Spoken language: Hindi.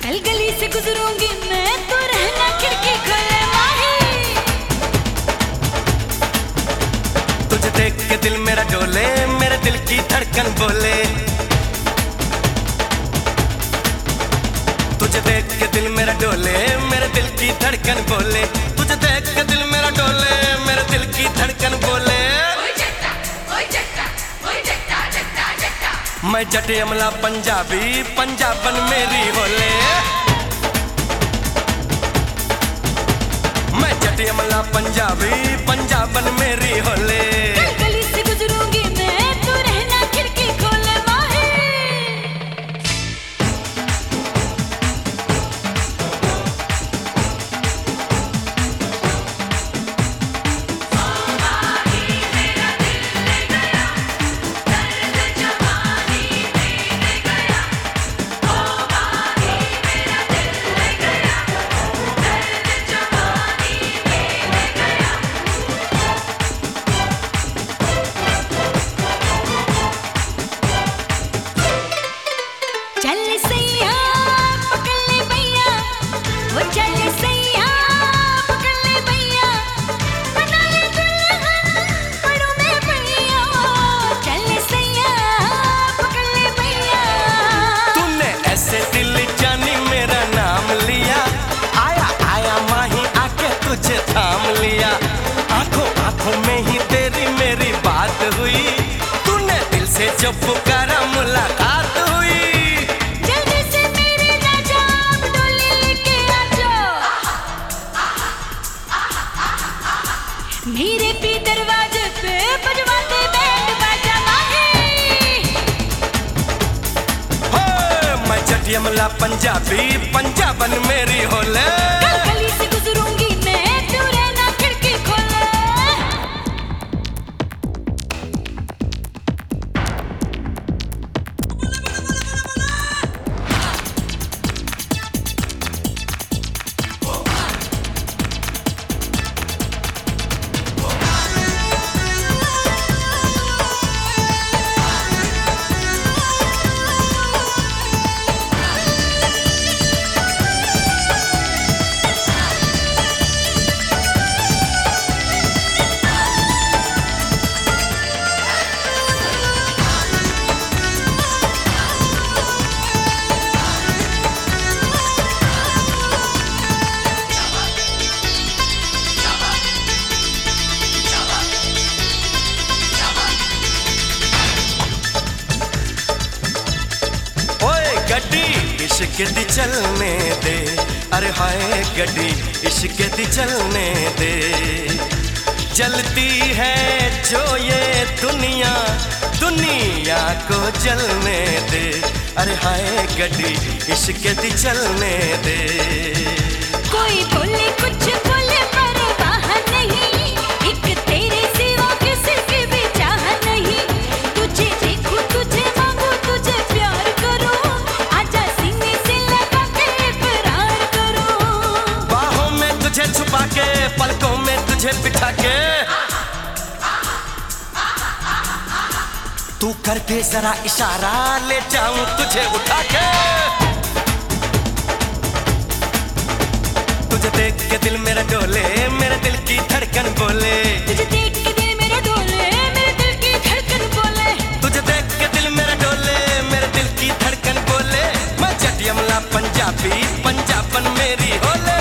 गल गली से गुजरूंगी मैं तो रहना खिड़की खोले माही। तुझे देख के दिल मेरा डोले, मेरे दिल की धड़कन बोले। तुझे देख के दिल मेरा डोले, मेरे दिल की धड़कन बोले। तुझे देख के दिल मेरा डोले, मेरे दिल की धड़कन बोले। मैं जटे अमला पंजाबी, पंजाबन मेरी होले। मैं जटे अमला पंजाबी, पंजाबन मेरी होले। गली से गुजरूंगी मैं तो रहना खिड़की खोले माही। चल सैया पकड़ ले भैया, वो चल सैया पकड़ ले भैया, बना ले दुल्हन पड़ों में भैया। चल सैया पकड़ ले भैया। तूने ऐसे दिल जानी मेरा नाम लिया, आया आया माही आके तुझे थाम लिया। आंखों आंखों में ही तेरी मेरी बात हुई, तूने दिल से जो पुकारा मुलाकात हुई। जल्दी से मेरे राजा आप डोली लेके आ जाओ, मेरे भी दरवाजे पे बजवाते बैंड बाजा माही। हो मैं जटी अमला पंजाबी, पंजाबन मेरी होले। गली से गुजरूंगी मैं तू रहना खिड़की खोले। गड्डी इश्क दी चलने दे, अरे हाय गड्डी इश्क दी चलने दे। जलती है जो ये दुनिया, दुनिया को जलने दे। अरे हाय गड्डी इश्क दी चलने दे। कोई बोले कुछ बोले परवाह नहीं, एक तेरे सिवा किसी की भी चाह नहीं। तुझे देखूं तुझे मांगू तुझे प्यार करूं, आजा सीने से लगा के इकरार करूं। बाहों में तुझे छुपा के, पलकों में तुझे बिठा के, तू कर दे जरा इशारा, ले जाऊं तुझे उठा के। तुझे देख के दिल मेरा डोले, मेरे दिल की धड़कन बोले। तुझे देख के दिल मेरा डोले, मेरे दिल की धड़कन बोले। तुझे देख के दिल मेरा डोले, मेरे दिल की धड़कन बोले। मैं जटी अमला पंजाबी, पंजाबन मेरी होले।